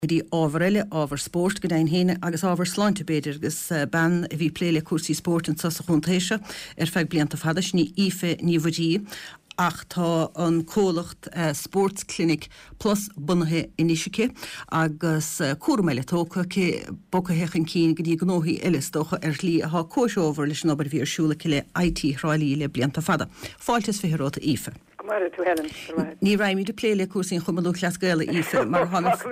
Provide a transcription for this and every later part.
Dí ábharile ábhar sport go daon héine agus ábhar sláinte beidir agus ban a bhí pléile cuasaí sport an sa chuntéise feadh blianta fadas ní ife ní bhdí ach tá an cólacht sportsclinic plus bunathe inisice agus cuairmeile tócha ché bocahechan cín go dtí gnóthaí eiles dócha lí ath cóiseóbhar leis an obair bhí arsúla le IT hráilí le blianta fada. Fáiltas fitheróta ife. Ní raimí de pléile cuasaín chumanú leasgaile ife mar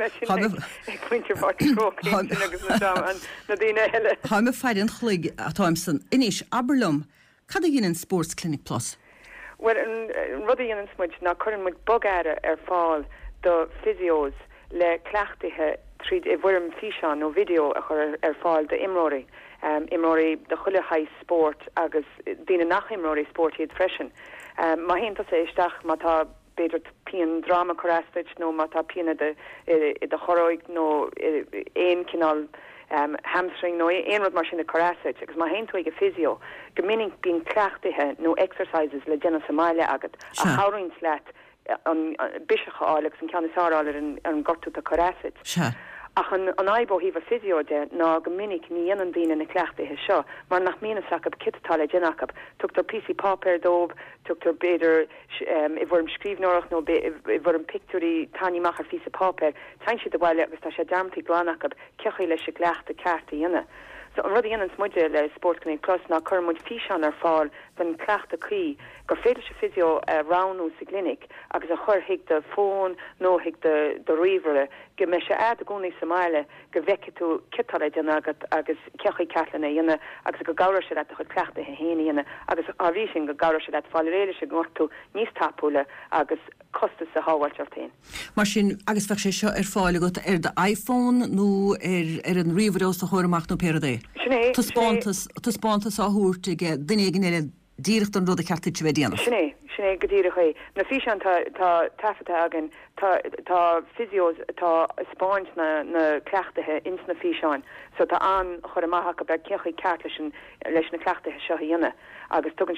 Táime feirin chluig a táimsan inis Aberlum cad a ginn sportsclinic plus? Well, rudí an smuid ná chuann muid bogáire fáil do physios le cleachtaithe tríd I bhfuirm físeán nó video a chur fáil de imróí. Imróí de chuile high sport agus dína nach imróí sport iad freisin. Má hénta sé isteach má tá beidir píon drama chorásteid nó má tá píanana de choróig nó éon cinál hamstring nó éon rud mar sin na chorásteid, agus má hénta ag physio, go minic bíon cleachtaithe nó exercises le déanana sa máile agad a háirn sleat an biseach álegs an ceannasáráir an gortú a chorásteid. Ach an aibo híh physio de ná go minic ní anan dína na cleachtaithe seo, mar nach mína sacab kittáile dénachab, tugtar PC paper dób, tugtar beidir I bhfuirm scríbnóireach nó I bhfuirm picturí taníach ar físa paper, tain siad a bhile agus tá sé darmtaí glánachab cechaí leis se gleachta carta dhéine. So an rudí anan smuide le sportclinic plus ná chur muid físeán ar fáil den cleachta chuí gur féidir se physio ránú sa clinic agus a chur hiig de fón nó hiig de riomhre go me se a gúnaí sa máile go bheice tú citáile déana agus cechaí ceatlanna dhéine agus go gáir se a chud cleachta héine dhéine agus áhí sin go gáir se fáil réidir se gúirtú níos tapúla agus costa sa háhailteartain. Mar sin agus fe sé seo fáile go de iPhone nó an riomhrós a chuirach nó pédé. Tá spántas áthúirt duine gin díirecht an rud a ceartid se bhédíanana. Sinné go dtíire chu na físeán tá tafata agan tá physios tá spáint na cleachtaithe ins na físeán, so tá an chur amach go be cechaí ceart leis na cleachtaithe seo dhéine agus tugann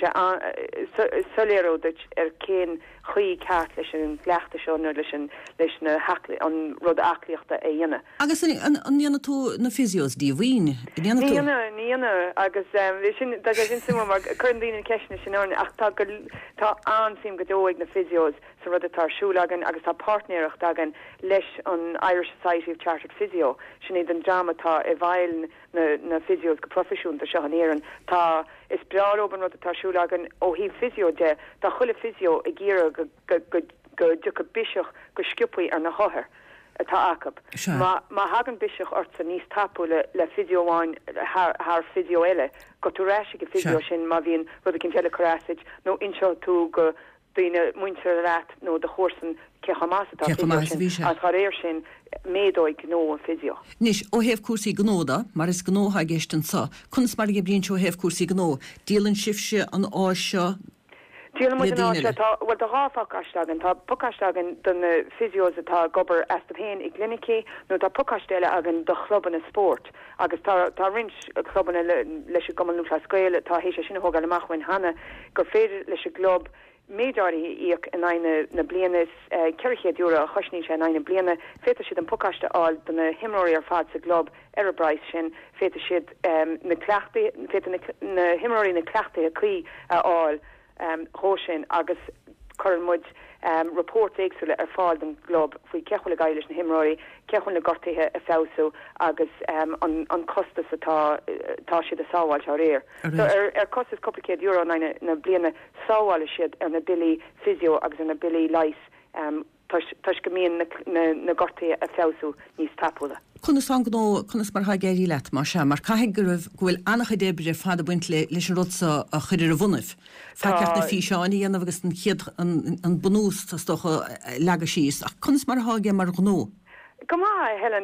sé soléiró cén chuí ceart leis an gleachta seo nó leis na hacla an rud aclaíochta dhéine. Agus an dhéana tú na physios dí bhín? Níana agus sin simú mar chun dtíine ceisna sin ach tá ansim go dóigh na physios sa rud atásúlagan agus tá partnéireach agan leis an Irish Society of Chartered Physio sin iad an drama tá I bhail na physios go profisiúnta seo an éan tá is breáróban rud atásúlagan ó hí physio de tá chuile physio I ggéire go ducha biseach go sciúpaí ar na hothair atá acab. Má hagan biseach orta níos tapú le physioáin haar physio eile go tú réise go physio sin má bhíon rud a cin teile chorásid nó inseo tú go duine muintear leat nó de chósan cechamása a réir sin médóid gnó an physio. Nis ó heh cuasaí gnóda, mar is gnótha ggéistan sa. Cunas mar ge bríonn seo heh cuasaí gnó. Díalann sibse an áisio Díalann muid an áisio bhfuil do ráfácasteagan tá pucasteagan don physios atá gobar asta féin I clinici nó tá pucasteile agan do chluban na sport agus tá rins chluban leis a gomanú scoile tá hééis sinna hógáil amachhain hana gur féidir leis a glob méidirí íoc in na blianas ceirchéad dúra a chosní sé in bliana féidir siad an pucaiste áil don na himróí ar fad sa glob ar a brais sin féidir siad na cleachtaí féidir na himróí na cleachtaí a chuí áil hósin agus chuir muid report éagsúile ar fáil den glob faoi cechuil gaiiles na himróí cechuil na gortaithe a fésú agus an costas atá siad a sáháil se réir. So ar costas coplicéad euro na bliana sáháil siad ar na bilí physio agus ar na bilí leis tuis go míon na gortaithe a fésú níos tapúla. Cunas an gnó cunas mar ha géirí leat mar se, mar caiigh gohfuil annach débre fada buint leis an rudsa a chuidir a bhunnah. Feceart na físeáí anamh agus an chiad an bunús tá stocha lega síos. Ach cunas mar háge mar gnó. Gomá Helen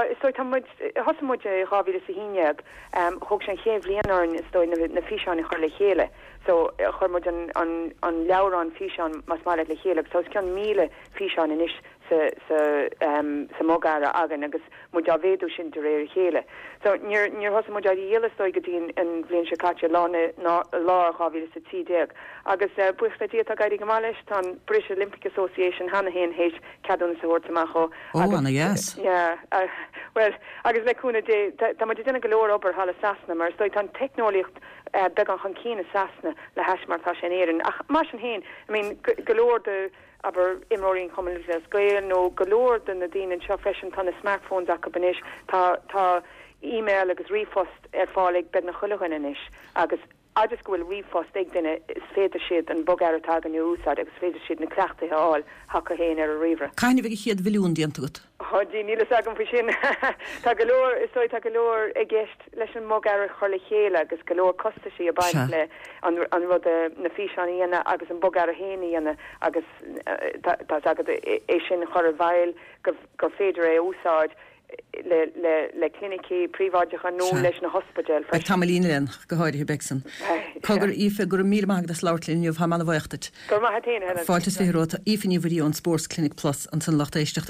hosamid rávíle sa híineag thug sé chéh líanaarn is dói na físeán I chuir le chéile. So churmud an leabhar an físeán mas máile le chéile, so cean míle físeán inis sa mogara agan agus mu a véú sin de réir chéle. So níor hos mu a dhéle stoi godín an bblin se katja lá chaví sa TDeg. agus buchtadí a gaiidir gomáis tá British Olympic Association hanna hen héis cadún sa hórtamacho. Anna, yes. Yeah, well, agus leúna dé, tá ma dina golóir ober hala sasna, mar stoi tan technolicht be an chancína sasna le heis mar tá sin éan. Ach mar sin hen, I mean, golóir de aber imróín commun scoil nó golóir den na dín an seo fresin tan na smartphones a banis tá email agus rifost fálig bed na chulagan inis agus agus gohfuil rifost ag duine is féidir siad an bogar tag an úsá agus féidir siad na cleachta áil hacha héin ar a rire. Cainna bheith chiad bhilún diantagat. Dí nílas agam fa sin Tá golóir is tá golóir a gceist leis an mogar chola chéile agus golóir costa sí a baint le an rud na físeán íana agus an bogar a héine íana agus tá agad é sin chor a bhail gur féidir é úsáid le clinici príváidecha nó leis na hospital. Ag tamlín go háirithe Bexon. Cogur ífe gur mí magdas láirlíniuh ha manna bhaochtat. Gur ma hatéine. Fáiltas féróta ífe níomhí an Sports Clinic Plus an san lachtéisteach